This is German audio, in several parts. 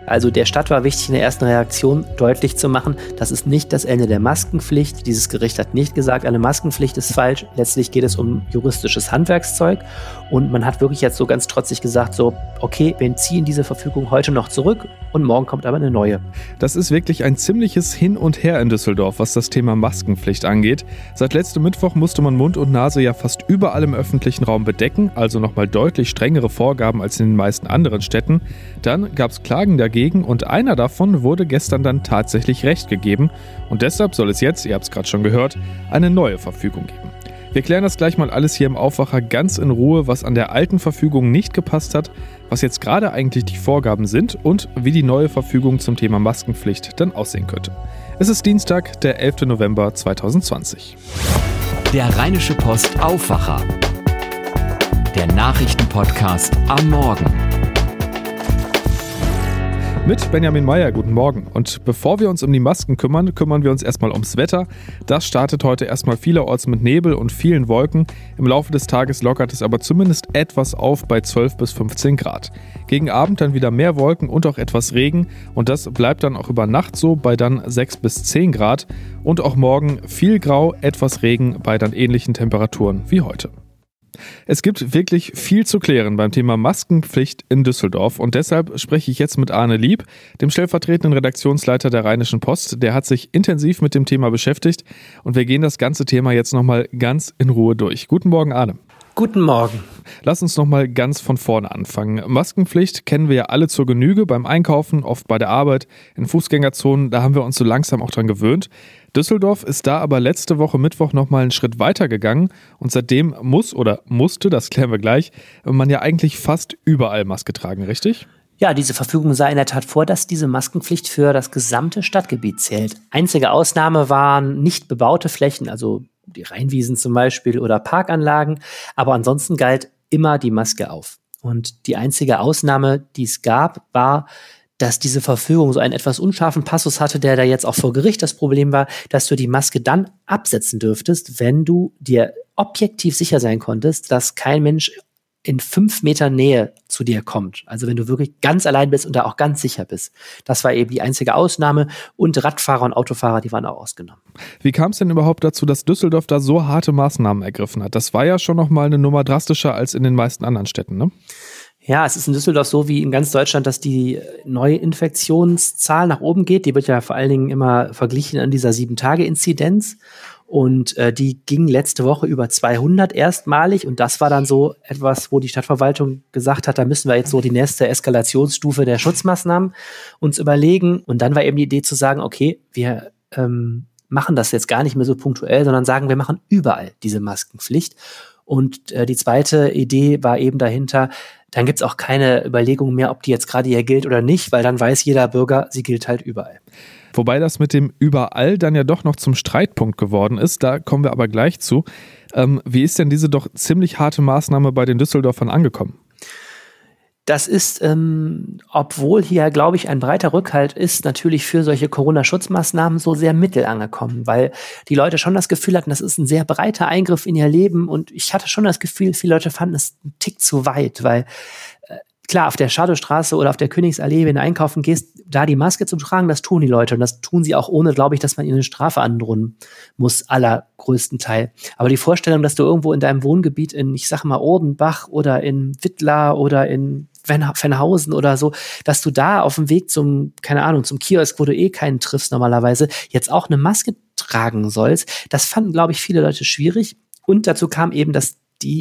Also der Stadt war wichtig, in der ersten Reaktion deutlich zu machen, das ist nicht das Ende der Maskenpflicht. Dieses Gericht hat nicht gesagt, eine Maskenpflicht ist falsch. Letztlich geht es um juristisches Handwerkszeug. Und man hat wirklich jetzt so ganz trotzig gesagt, so, okay, wir ziehen diese Verfügung heute noch zurück und morgen kommt aber eine neue. Das ist wirklich ein ziemliches Hin und Her in Düsseldorf, was das Thema Maskenpflicht angeht. Seit letztem Mittwoch musste man Mund und Nase ja fast überall im öffentlichen Raum bedecken, also nochmal deutlich strengere Vorgaben als in den meisten anderen Städten. Dann gab es Klagen dagegen und einer davon wurde gestern dann tatsächlich Recht gegeben. Und deshalb soll es jetzt, ihr habt es gerade schon gehört, eine neue Verfügung geben. Wir klären das gleich mal alles hier im Aufwacher ganz in Ruhe, was an der alten Verfügung nicht gepasst hat, was jetzt gerade eigentlich die Vorgaben sind und wie die neue Verfügung zum Thema Maskenpflicht dann aussehen könnte. Es ist Dienstag, der 11. November 2020. Der Rheinische Post Aufwacher. Der Nachrichtenpodcast am Morgen. Mit Benjamin Meyer, guten Morgen. Und bevor wir uns um die Masken kümmern wir uns erstmal ums Wetter. Das startet heute erstmal vielerorts mit Nebel und vielen Wolken. Im Laufe des Tages lockert es aber zumindest etwas auf bei 12 bis 15 Grad. Gegen Abend dann wieder mehr Wolken und auch etwas Regen. Und das bleibt dann auch über Nacht so bei dann 6 bis 10 Grad. Und auch morgen viel Grau, etwas Regen bei dann ähnlichen Temperaturen wie heute. Es gibt wirklich viel zu klären beim Thema Maskenpflicht in Düsseldorf und deshalb spreche ich jetzt mit Arne Lieb, dem stellvertretenden Redaktionsleiter der Rheinischen Post. Der hat sich intensiv mit dem Thema beschäftigt und wir gehen das ganze Thema jetzt nochmal ganz in Ruhe durch. Guten Morgen, Arne. Guten Morgen. Lass uns nochmal ganz von vorne anfangen. Maskenpflicht kennen wir ja alle zur Genüge beim Einkaufen, oft bei der Arbeit, in Fußgängerzonen, da haben wir uns so langsam auch dran gewöhnt. Düsseldorf ist da aber letzte Woche Mittwoch nochmal einen Schritt weiter gegangen und seitdem musste, das klären wir gleich, man ja eigentlich fast überall Maske tragen, richtig? Ja, diese Verfügung sah in der Tat vor, dass diese Maskenpflicht für das gesamte Stadtgebiet zählt. Einzige Ausnahme waren nicht bebaute Flächen, also die Rheinwiesen zum Beispiel oder Parkanlagen, aber ansonsten galt immer die Maske auf. Und die einzige Ausnahme, die es gab, war, dass diese Verfügung so einen etwas unscharfen Passus hatte, der da jetzt auch vor Gericht das Problem war, dass du die Maske dann absetzen dürftest, wenn du dir objektiv sicher sein konntest, dass kein Mensch in 5 Meter Nähe zu dir kommt. Also wenn du wirklich ganz allein bist und da auch ganz sicher bist. Das war eben die einzige Ausnahme und Radfahrer und Autofahrer, die waren auch ausgenommen. Wie kam es denn überhaupt dazu, dass Düsseldorf da so harte Maßnahmen ergriffen hat? Das war ja schon nochmal eine Nummer drastischer als in den meisten anderen Städten, ne? Ja, es ist in Düsseldorf so wie in ganz Deutschland, dass die Neuinfektionszahl nach oben geht. Die wird ja vor allen Dingen immer verglichen an dieser 7-Tage-Inzidenz. Und die ging letzte Woche über 200 erstmalig. Und das war dann so etwas, wo die Stadtverwaltung gesagt hat, da müssen wir jetzt so die nächste Eskalationsstufe der Schutzmaßnahmen uns überlegen. Und dann war eben die Idee zu sagen, okay, wir machen das jetzt gar nicht mehr so punktuell, sondern sagen, wir machen überall diese Maskenpflicht. Und die zweite Idee war eben dahinter, dann gibt's auch keine Überlegung mehr, ob die jetzt gerade hier gilt oder nicht, weil dann weiß jeder Bürger, sie gilt halt überall. Wobei das mit dem überall dann ja doch noch zum Streitpunkt geworden ist, da kommen wir aber gleich zu. Wie ist denn diese doch ziemlich harte Maßnahme bei den Düsseldorfern angekommen? Das ist, obwohl hier, glaube ich, ein breiter Rückhalt ist, natürlich für solche Corona-Schutzmaßnahmen so sehr mittel angekommen, weil die Leute schon das Gefühl hatten, das ist ein sehr breiter Eingriff in ihr Leben und ich hatte schon das Gefühl, viele Leute fanden es einen Tick zu weit, weil klar, auf der Schadowstraße oder auf der Königsallee, wenn du einkaufen gehst, da die Maske zu tragen, das tun die Leute. Und das tun sie auch ohne, glaube ich, dass man ihnen eine Strafe androhen muss, allergrößten Teil. Aber die Vorstellung, dass du irgendwo in deinem Wohngebiet in, ich sag mal, Ordenbach oder in Wittlar oder in Venhausen oder so, dass du da auf dem Weg zum, keine Ahnung, zum Kiosk, wo du eh keinen triffst normalerweise, jetzt auch eine Maske tragen sollst, das fanden, glaube ich, viele Leute schwierig. Und dazu kam eben, dass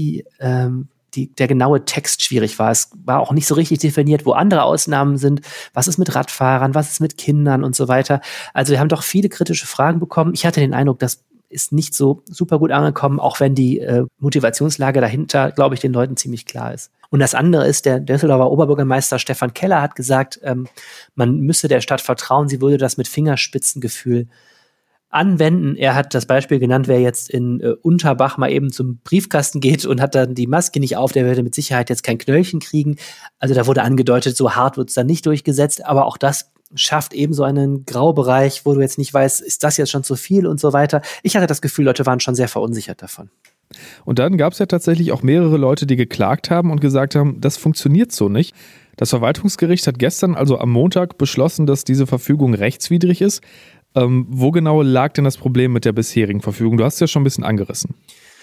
der genaue Text schwierig war. Es war auch nicht so richtig definiert, wo andere Ausnahmen sind. Was ist mit Radfahrern? Was ist mit Kindern und so weiter? Also wir haben doch viele kritische Fragen bekommen. Ich hatte den Eindruck, das ist nicht so super gut angekommen, auch wenn die Motivationslage dahinter, glaube ich, den Leuten ziemlich klar ist. Und das andere ist, der Düsseldorfer Oberbürgermeister Stefan Keller hat gesagt, man müsse der Stadt vertrauen, sie würde das mit Fingerspitzengefühl anwenden. Er hat das Beispiel genannt, wer jetzt in Unterbach mal eben zum Briefkasten geht und hat dann die Maske nicht auf, der würde mit Sicherheit jetzt kein Knöllchen kriegen. Also da wurde angedeutet, so hart wird es dann nicht durchgesetzt, aber auch das schafft eben so einen Graubereich, wo du jetzt nicht weißt, ist das jetzt schon zu viel und so weiter. Ich hatte das Gefühl, Leute waren schon sehr verunsichert davon. Und dann gab es ja tatsächlich auch mehrere Leute, die geklagt haben und gesagt haben, das funktioniert so nicht. Das Verwaltungsgericht hat gestern, also am Montag, beschlossen, dass diese Verfügung rechtswidrig ist. Wo genau lag denn das Problem mit der bisherigen Verfügung? Du hast es ja schon ein bisschen angerissen.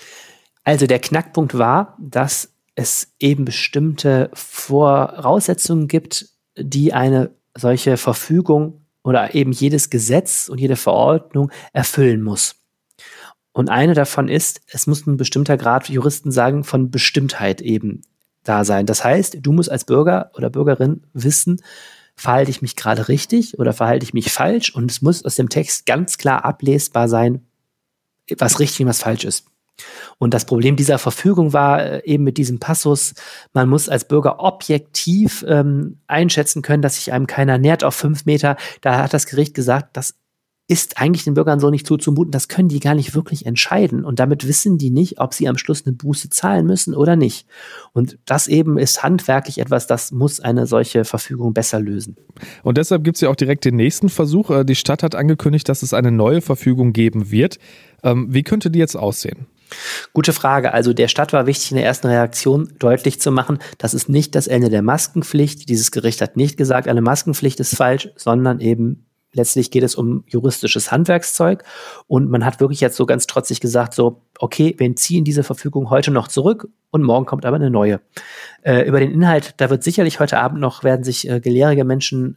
Also der Knackpunkt war, dass es eben bestimmte Voraussetzungen gibt, die eine solche Verfügung oder eben jedes Gesetz und jede Verordnung erfüllen muss. Und eine davon ist, es muss ein bestimmter Grad, Juristen sagen, von Bestimmtheit eben da sein. Das heißt, du musst als Bürger oder Bürgerin wissen, verhalte ich mich gerade richtig oder verhalte ich mich falsch? Und es muss aus dem Text ganz klar ablesbar sein, was richtig und was falsch ist. Und das Problem dieser Verfügung war eben mit diesem Passus, man muss als Bürger objektiv einschätzen können, dass sich einem keiner nähert auf 5 Meter. Da hat das Gericht gesagt, das ist eigentlich den Bürgern so nicht zuzumuten, das können die gar nicht wirklich entscheiden. Und damit wissen die nicht, ob sie am Schluss eine Buße zahlen müssen oder nicht. Und das eben ist handwerklich etwas, das muss eine solche Verfügung besser lösen. Und deshalb gibt es ja auch direkt den nächsten Versuch. Die Stadt hat angekündigt, dass es eine neue Verfügung geben wird. Wie könnte die jetzt aussehen? Gute Frage. Also der Stadt war wichtig, in der ersten Reaktion deutlich zu machen, das ist nicht das Ende der Maskenpflicht. Dieses Gericht hat nicht gesagt, eine Maskenpflicht ist falsch, sondern eben letztlich geht es um juristisches Handwerkszeug. Und man hat wirklich jetzt so ganz trotzig gesagt, so, okay, wir ziehen diese Verfügung heute noch zurück und morgen kommt aber eine neue. Über den Inhalt, da wird sicherlich heute Abend noch, werden sich gelehrte Menschen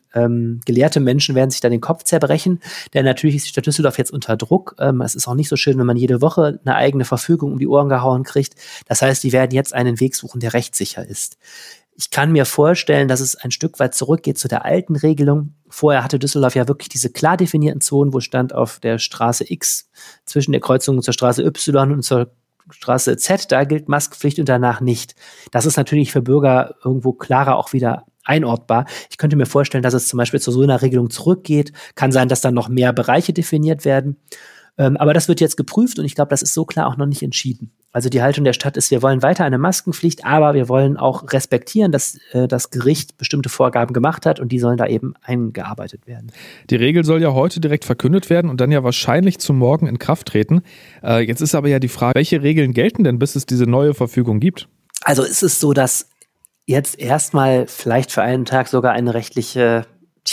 werden sich da den Kopf zerbrechen, denn natürlich ist die Stadt Düsseldorf jetzt unter Druck. Es ist auch nicht so schön, wenn man jede Woche eine eigene Verfügung um die Ohren gehauen kriegt. Das heißt, die werden jetzt einen Weg suchen, der rechtssicher ist. Ich kann mir vorstellen, dass es ein Stück weit zurückgeht zu der alten Regelung. Vorher hatte Düsseldorf ja wirklich diese klar definierten Zonen, wo stand auf der Straße X zwischen der Kreuzung zur Straße Y und zur Straße Z, da gilt Maskenpflicht und danach nicht. Das ist natürlich für Bürger irgendwo klarer auch wieder einordbar. Ich könnte mir vorstellen, dass es zum Beispiel zu so einer Regelung zurückgeht. Kann sein, dass dann noch mehr Bereiche definiert werden. Aber das wird jetzt geprüft und ich glaube, das ist so klar auch noch nicht entschieden. Also die Haltung der Stadt ist, wir wollen weiter eine Maskenpflicht, aber wir wollen auch respektieren, dass das Gericht bestimmte Vorgaben gemacht hat und die sollen da eben eingearbeitet werden. Die Regel soll ja heute direkt verkündet werden und dann ja wahrscheinlich zum Morgen in Kraft treten. Jetzt ist aber ja die Frage, welche Regeln gelten denn, bis es diese neue Verfügung gibt? Also es ist so, dass jetzt erstmal vielleicht für einen Tag sogar eine rechtliche,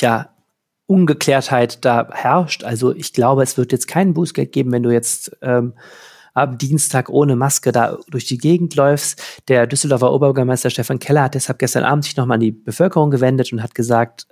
Ungeklärtheit da herrscht. Also ich glaube, es wird jetzt kein Bußgeld geben, wenn du jetzt am Dienstag ohne Maske da durch die Gegend läufst. Der Düsseldorfer Oberbürgermeister Stefan Keller hat deshalb gestern Abend sich nochmal an die Bevölkerung gewendet und hat gesagt,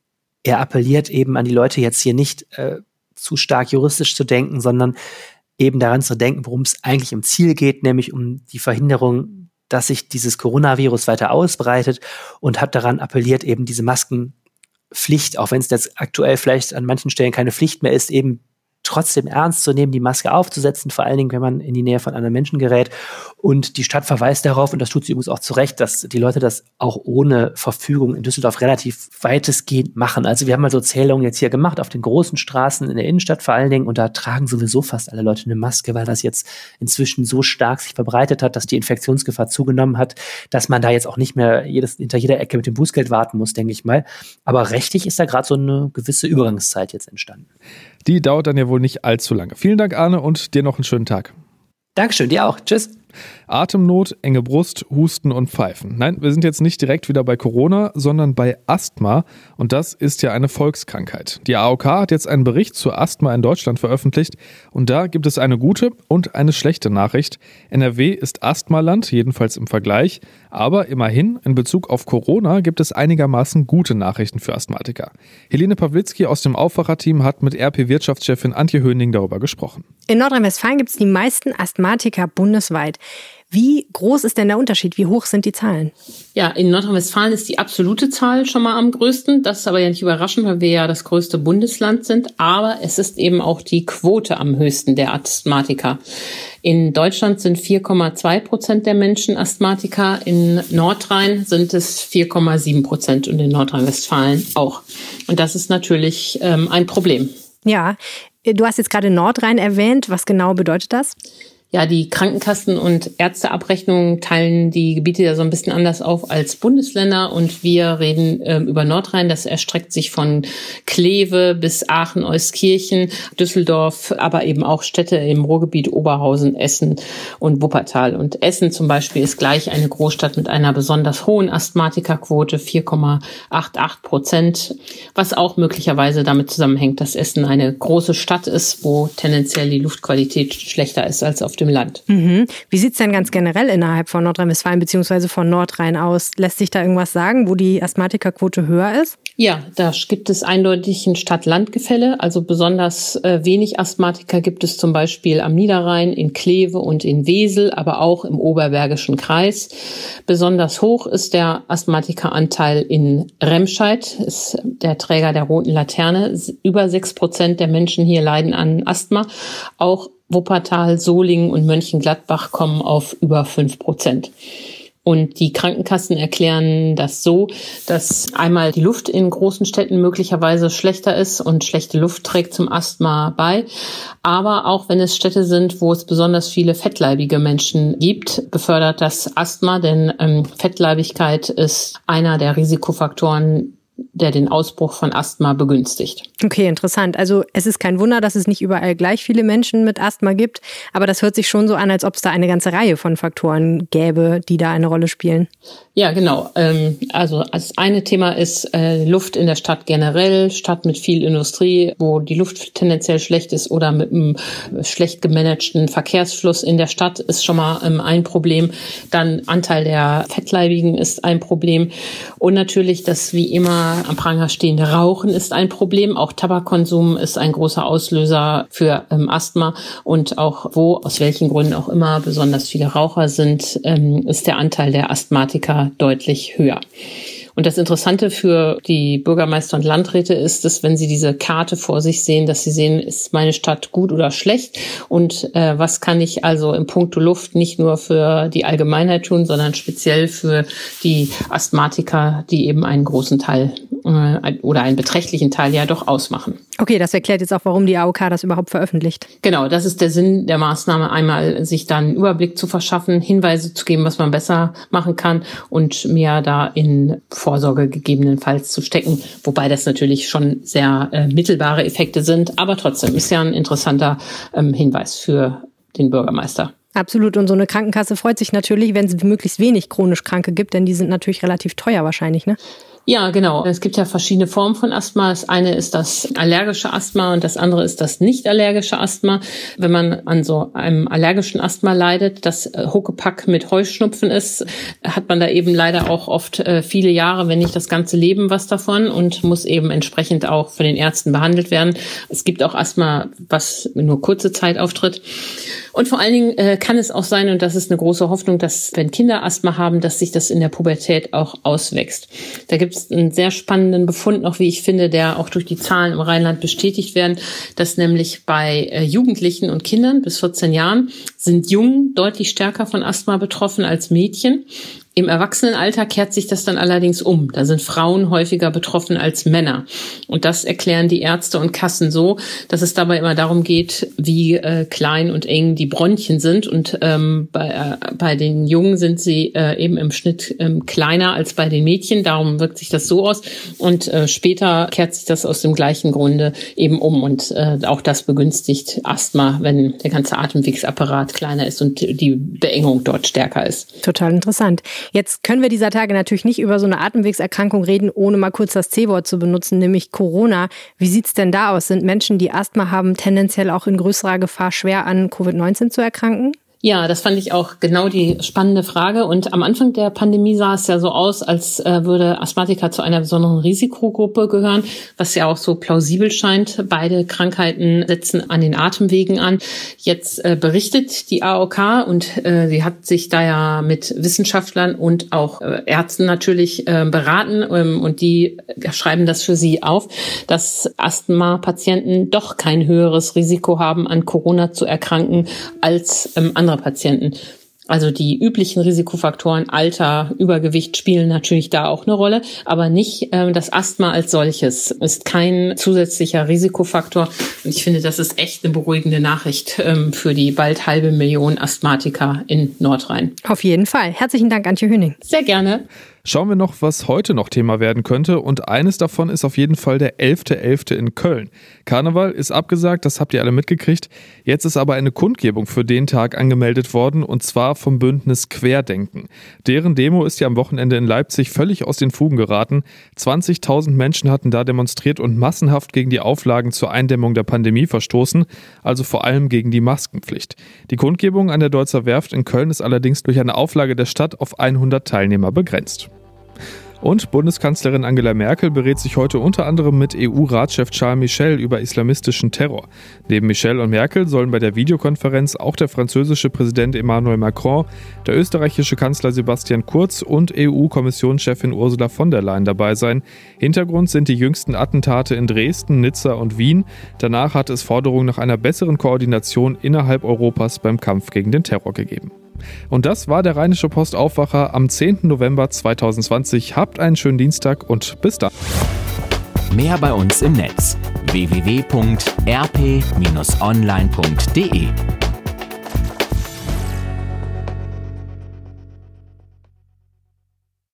er appelliert eben an die Leute jetzt hier nicht zu stark juristisch zu denken, sondern eben daran zu denken, worum es eigentlich im Ziel geht, nämlich um die Verhinderung, dass sich dieses Coronavirus weiter ausbreitet und hat daran appelliert, eben diese Maskenpflicht, auch wenn es jetzt aktuell vielleicht an manchen Stellen keine Pflicht mehr ist, eben trotzdem ernst zu nehmen, die Maske aufzusetzen, vor allen Dingen, wenn man in die Nähe von anderen Menschen gerät. Und die Stadt verweist darauf, und das tut sie übrigens auch zu Recht, dass die Leute das auch ohne Verfügung in Düsseldorf relativ weitestgehend machen. Also wir haben mal so Zählungen jetzt hier gemacht auf den großen Straßen in der Innenstadt vor allen Dingen und da tragen sowieso fast alle Leute eine Maske, weil das jetzt inzwischen so stark sich verbreitet hat, dass die Infektionsgefahr zugenommen hat, dass man da jetzt auch nicht mehr hinter jeder Ecke mit dem Bußgeld warten muss, denke ich mal. Aber rechtlich ist da gerade so eine gewisse Übergangszeit jetzt entstanden. Die dauert dann ja wohl nicht allzu lange. Vielen Dank, Arne, und dir noch einen schönen Tag. Dankeschön, dir auch. Tschüss. Atemnot, enge Brust, Husten und Pfeifen. Nein, wir sind jetzt nicht direkt wieder bei Corona, sondern bei Asthma. Und das ist ja eine Volkskrankheit. Die AOK hat jetzt einen Bericht zu Asthma in Deutschland veröffentlicht. Und da gibt es eine gute und eine schlechte Nachricht. NRW ist Asthmaland, jedenfalls im Vergleich. Aber immerhin, in Bezug auf Corona gibt es einigermaßen gute Nachrichten für Asthmatiker. Helene Pawlitzki aus dem Aufwacherteam hat mit RP-Wirtschaftschefin Antje Höning darüber gesprochen. In Nordrhein-Westfalen gibt es die meisten Asthmatiker bundesweit. Wie groß ist denn der Unterschied? Wie hoch sind die Zahlen? Ja, in Nordrhein-Westfalen ist die absolute Zahl schon mal am größten. Das ist aber ja nicht überraschend, weil wir ja das größte Bundesland sind. Aber es ist eben auch die Quote am höchsten der Asthmatiker. In Deutschland sind 4,2% der Menschen Asthmatiker. In Nordrhein sind es 4,7% und in Nordrhein-Westfalen auch. Und das ist natürlich ein Problem. Ja, du hast jetzt gerade Nordrhein erwähnt. Was genau bedeutet das? Ja, die Krankenkassen und Ärzteabrechnungen teilen die Gebiete ja so ein bisschen anders auf als Bundesländer und wir reden über Nordrhein. Das erstreckt sich von Kleve bis Aachen, Euskirchen, Düsseldorf, aber eben auch Städte im Ruhrgebiet, Oberhausen, Essen und Wuppertal. Und Essen zum Beispiel ist gleich eine Großstadt mit einer besonders hohen Asthmatikerquote, 4,88%, was auch möglicherweise damit zusammenhängt, dass Essen eine große Stadt ist, wo tendenziell die Luftqualität schlechter ist als auf dem Land. Mhm. Wie sieht's denn ganz generell innerhalb von Nordrhein-Westfalen bzw. von Nordrhein aus? Lässt sich da irgendwas sagen, wo die Asthmatikerquote höher ist? Ja, da gibt es eindeutig ein Stadt-Land-Gefälle. Also besonders wenig Asthmatiker gibt es zum Beispiel am Niederrhein, in Kleve und in Wesel, aber auch im Oberbergischen Kreis. Besonders hoch ist der Asthmatikeranteil in Remscheid, ist der Träger der roten Laterne. Über 6% der Menschen hier leiden an Asthma. Auch Wuppertal, Solingen und Mönchengladbach kommen auf über 5%. Und die Krankenkassen erklären das so, dass einmal die Luft in großen Städten möglicherweise schlechter ist und schlechte Luft trägt zum Asthma bei. Aber auch wenn es Städte sind, wo es besonders viele fettleibige Menschen gibt, befördert das Asthma, denn Fettleibigkeit ist einer der Risikofaktoren, der den Ausbruch von Asthma begünstigt. Okay, interessant. Also es ist kein Wunder, dass es nicht überall gleich viele Menschen mit Asthma gibt, aber das hört sich schon so an, als ob es da eine ganze Reihe von Faktoren gäbe, die da eine Rolle spielen. Ja, genau. Also das eine Thema ist Luft in der Stadt generell, Stadt mit viel Industrie, wo die Luft tendenziell schlecht ist oder mit einem schlecht gemanagten Verkehrsfluss in der Stadt ist schon mal ein Problem. Dann Anteil der Fettleibigen ist ein Problem und natürlich das wie immer am Pranger stehende Rauchen ist ein Problem. Auch Tabakkonsum ist ein großer Auslöser für Asthma und auch wo, aus welchen Gründen auch immer, besonders viele Raucher sind, ist der Anteil der Asthmatiker deutlich höher. Und das Interessante für die Bürgermeister und Landräte ist, dass wenn sie diese Karte vor sich sehen, dass sie sehen, ist meine Stadt gut oder schlecht und was kann ich also in puncto Luft nicht nur für die Allgemeinheit tun, sondern speziell für die Asthmatiker, die eben einen großen Teil oder einen beträchtlichen Teil ja doch ausmachen. Okay, das erklärt jetzt auch, warum die AOK das überhaupt veröffentlicht. Genau, das ist der Sinn der Maßnahme, einmal sich dann einen Überblick zu verschaffen, Hinweise zu geben, was man besser machen kann und mehr da in Vorsorge gegebenenfalls zu stecken, wobei das natürlich schon sehr mittelbare Effekte sind, aber trotzdem ist ja ein interessanter Hinweis für den Bürgermeister. Absolut. Und so eine Krankenkasse freut sich natürlich, wenn es möglichst wenig chronisch Kranke gibt, denn die sind natürlich relativ teuer wahrscheinlich, ne? Ja, genau. Es gibt ja verschiedene Formen von Asthma. Das eine ist das allergische Asthma und das andere ist das nicht allergische Asthma. Wenn man an so einem allergischen Asthma leidet, das Huckepack mit Heuschnupfen ist, hat man da eben leider auch oft viele Jahre, wenn nicht das ganze Leben was davon und muss eben entsprechend auch von den Ärzten behandelt werden. Es gibt auch Asthma, was nur kurze Zeit auftritt. Und vor allen Dingen kann es auch sein, und das ist eine große Hoffnung, dass wenn Kinder Asthma haben, dass sich das in der Pubertät auch auswächst. Da gibt es einen sehr spannenden Befund noch, wie ich finde, der auch durch die Zahlen im Rheinland bestätigt werden, dass nämlich bei Jugendlichen und Kindern bis 14 Jahren sind Jungen deutlich stärker von Asthma betroffen als Mädchen. Im Erwachsenenalter kehrt sich das dann allerdings um. Da sind Frauen häufiger betroffen als Männer. Und das erklären die Ärzte und Kassen so, dass es dabei immer darum geht, wie klein und eng die Bronchien sind. Und bei den Jungen sind sie eben im Schnitt kleiner als bei den Mädchen. Darum wirkt sich das so aus. Und später kehrt sich das aus dem gleichen Grunde eben um. Und auch das begünstigt Asthma, wenn der ganze Atemwegsapparat kleiner ist und die Beengung dort stärker ist. Total interessant. Jetzt können wir dieser Tage natürlich nicht über so eine Atemwegserkrankung reden, ohne mal kurz das C-Wort zu benutzen, nämlich Corona. Wie sieht's denn da aus? Sind Menschen, die Asthma haben, tendenziell auch in größerer Gefahr, schwer an Covid-19 zu erkranken? Ja, das fand ich auch genau die spannende Frage. Und am Anfang der Pandemie sah es ja so aus, als würde Asthmatiker zu einer besonderen Risikogruppe gehören, was ja auch so plausibel scheint. Beide Krankheiten setzen an den Atemwegen an. Jetzt berichtet die AOK und sie hat sich da ja mit Wissenschaftlern und auch Ärzten natürlich beraten und die schreiben das für sie auf, dass Asthma-Patienten doch kein höheres Risiko haben, an Corona zu erkranken als andere Patienten. Also die üblichen Risikofaktoren, Alter, Übergewicht spielen natürlich da auch eine Rolle, aber nicht das Asthma als solches ist kein zusätzlicher Risikofaktor. Und ich finde, das ist echt eine beruhigende Nachricht für die bald 500.000 Asthmatiker in Nordrhein. Auf jeden Fall. Herzlichen Dank, Antje Höning. Sehr gerne. Schauen wir noch, was heute noch Thema werden könnte, und eines davon ist auf jeden Fall der 11.11. in Köln. Karneval ist abgesagt, das habt ihr alle mitgekriegt. Jetzt ist aber eine Kundgebung für den Tag angemeldet worden, und zwar vom Bündnis Querdenken. Deren Demo ist ja am Wochenende in Leipzig völlig aus den Fugen geraten. 20.000 Menschen hatten da demonstriert und massenhaft gegen die Auflagen zur Eindämmung der Pandemie verstoßen, also vor allem gegen die Maskenpflicht. Die Kundgebung an der Deutzer Werft in Köln ist allerdings durch eine Auflage der Stadt auf 100 Teilnehmer begrenzt. Und Bundeskanzlerin Angela Merkel berät sich heute unter anderem mit EU-Ratschef Charles Michel über islamistischen Terror. Neben Michel und Merkel sollen bei der Videokonferenz auch der französische Präsident Emmanuel Macron, der österreichische Kanzler Sebastian Kurz und EU-Kommissionschefin Ursula von der Leyen dabei sein. Hintergrund sind die jüngsten Attentate in Dresden, Nizza und Wien. Danach hat es Forderungen nach einer besseren Koordination innerhalb Europas beim Kampf gegen den Terror gegeben. Und das war der Rheinische Post Aufwacher am 10. November 2020. Habt einen schönen Dienstag und bis dann. Mehr bei uns im Netz: www.rp-online.de